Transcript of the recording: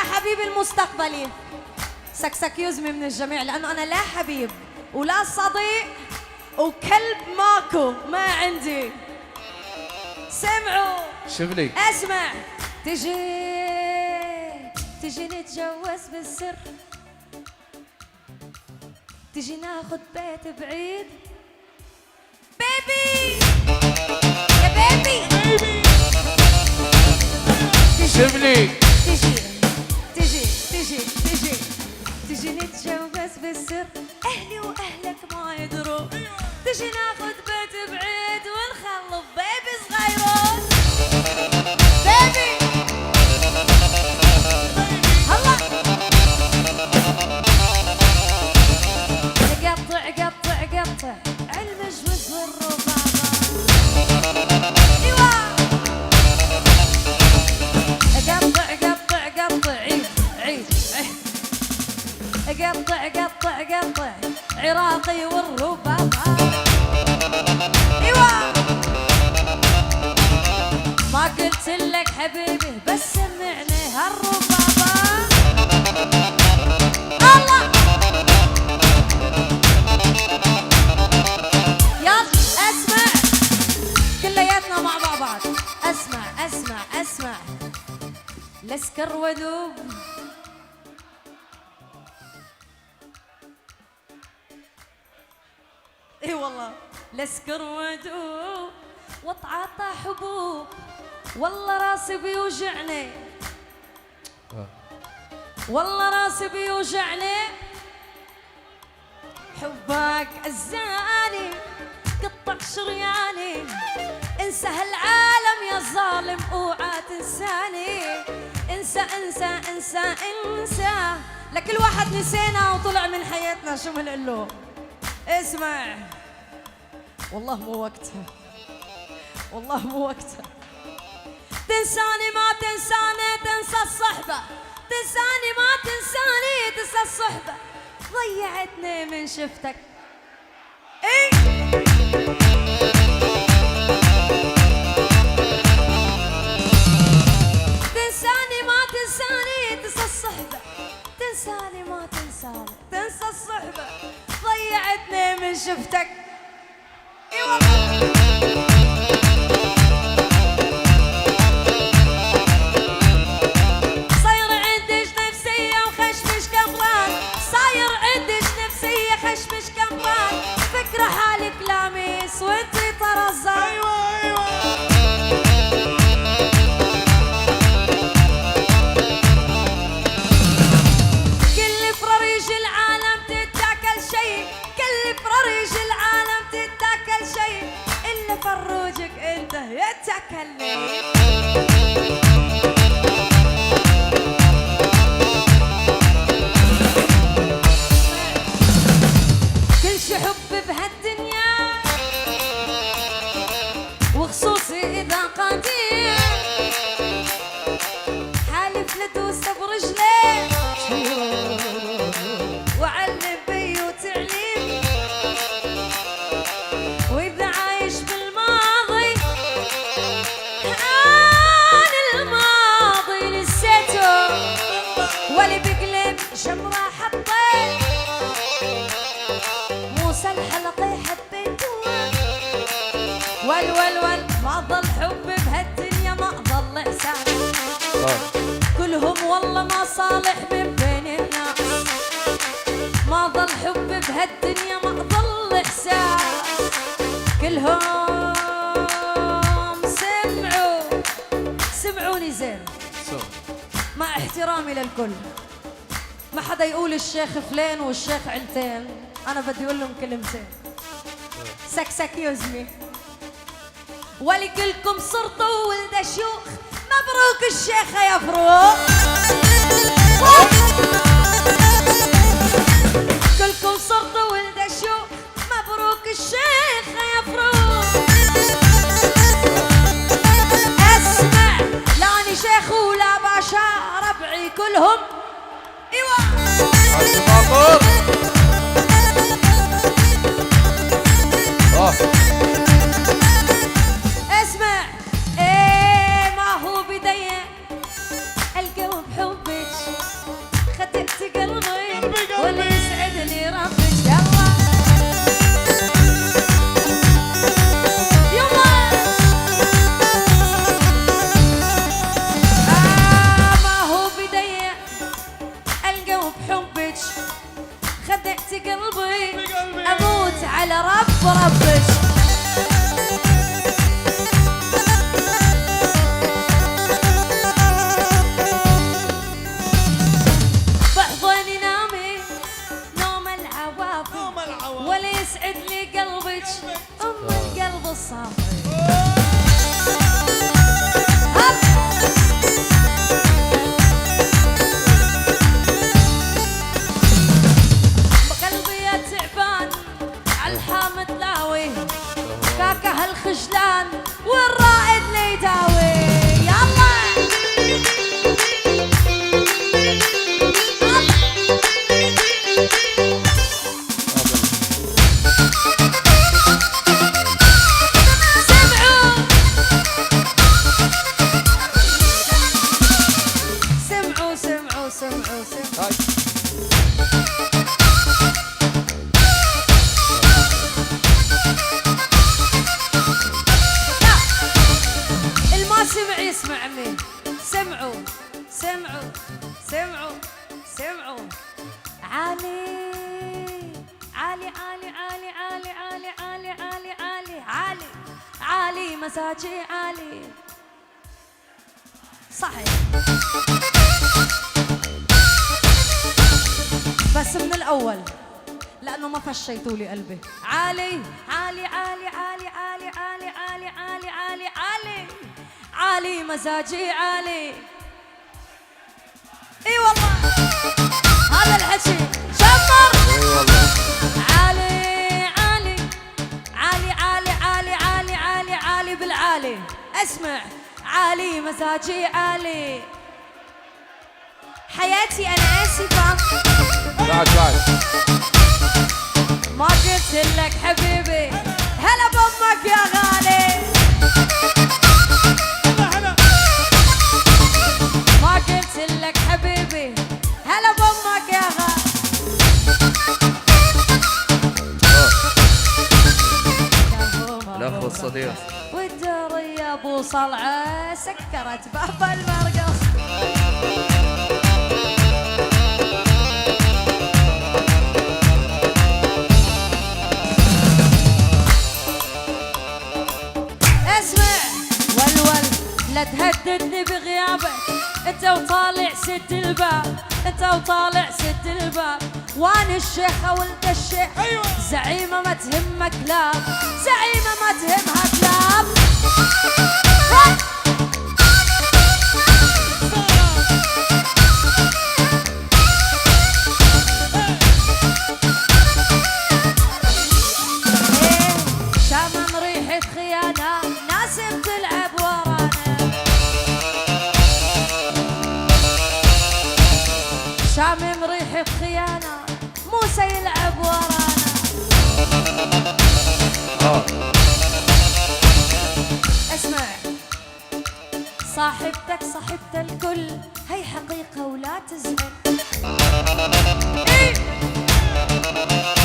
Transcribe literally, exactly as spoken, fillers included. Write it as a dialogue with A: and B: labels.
A: حبيبي المستقبلي سكسك يزمي من الجميع، لأنه أنا لا حبيب ولا صديق وكلب ماكو ما عندي. سمعوا
B: شبلي
A: اسمع. تجي تجي نتجوز بالسر، تجي ناخد بيت بعيد. بيبي يا بيبي
B: شبلي
A: تجي تجي تجي تجي تجي نتجوز بالسر، اهلي واهلك ما يدروا. تجي ناخد بيت بعيد ونخلف بيبي صغيرون. بيبي هلا قطع قطع قطع المجوز والربابة. ايوه قطع قطع قطع عيد عيد عيد قطع قطع قطع عراقي والربابة. ايوه ما قلت لك حبيبي بس سمعني هالربابة. الله يلا اسمع كلياتنا مع بعض. اسمع اسمع اسمع لسكر ودوب. اي والله لسكر ودوب واتعاطى حبوب. والله راسي بيوجعني والله راسي بيوجعني. حبك أزاني قطع شرياني. انسى هالعالم يا ظالم اوعى تنساني. انسى انسى انسى انسى لكل واحد نسينا وطلع من حياتنا. شو بنقول له؟ اسمع والله مو وقتها والله مو وقتها. تنساني ما تنساني تنسى الصحبة. تنساني ما تنساني تنسى الصحبة. ضيعتني من شفتك. اي تنساني ما تنساني تنسى الصحبة. تنساني ما تنساني تنسى الصحبة. ضيعتني من شفتك. اي والله فكرة حالك لامس وانتي طرزة. ايوه ايوه كل فراريج العالم تتاكل شيء. كل فراريج العالم تتاكل شيء الا فروجك انت يتاكل لي. كل شي حب بهالدنيا وخصوصي اذا قدير. حالف لدوس برجلي وعلم بي وتعليم. واذا عايش بالماضي انا الماضي نسيته. واللي بقلب شمرة حطيت موسى الحلقي حبيته. ول ول ول ما ضل حب بهالدنيا ما ضل احسان. كلهم والله ما صالح من بين الناس. ما ضل حب بهالدنيا ما ضل احساس. كلهم سمعوا سمعوني زين مع احترامي للكل. ما حدا يقول الشيخ فلان والشيخ علتين. أنا بدي أقول لهم كلمتين. سكسك يزمي ولكلكم صرتوا ولد شيوخ. مبروك الشيخة يا فروق. كلكم صرتوا ولد شيوخ. مبروك الشيخة يا فروق. اسمع لاني شيخ ولا باشا ربعي كلهم. ايوه اسمع ايه ما هو بداية القلب حبك بربش بحضني نامي نوم العواطف ولا يسعد لي قلبك ام القلب الصافي الخجلان والرائد اللي يداوي يلا سمعوا سمعوا سمعوا سمعوا اسمع عمي سمعوا سمعوا سمعوا سمعوا عالي عالي عالي عالي عالي عالي عالي عالي عالي عالي عالي مزاجي عالي صحيح بس من الأول لأنه ما فشيتوا لي قلبي عالي عالي عالي عالي عالي عالي عالي عالي عالي عالي عالي مزاجي عالي اي والله هذا الحكي شمر عالي عالي عالي عالي عالي عالي عالي عالي بالعالي اسمع عالي مزاجي عالي حياتي انا اسفه بعد بعد ما قلت لك حبيبي هلا بامك يا غالي ما قلت لك حبيبي هلا بامك يا غالي
B: الاخ الصديق
A: والدار يا ابو صلعه سكرت باب المرقص لا تهددني بغيابك انت وطالع سد الباب انت وطالع سد الباب وانا الشيخه وانت الشيخ أيوة. زعيمه ما تهمك كلاب زعيمه ما تهمها كلاب شامم ريحه خيانه ناسم تلعب ورانا شامم ريحة خيانة موسى يلعب ورانا آه. اسمع صاحبتك صاحبت الكل هي حقيقة ولا تزعل إيه؟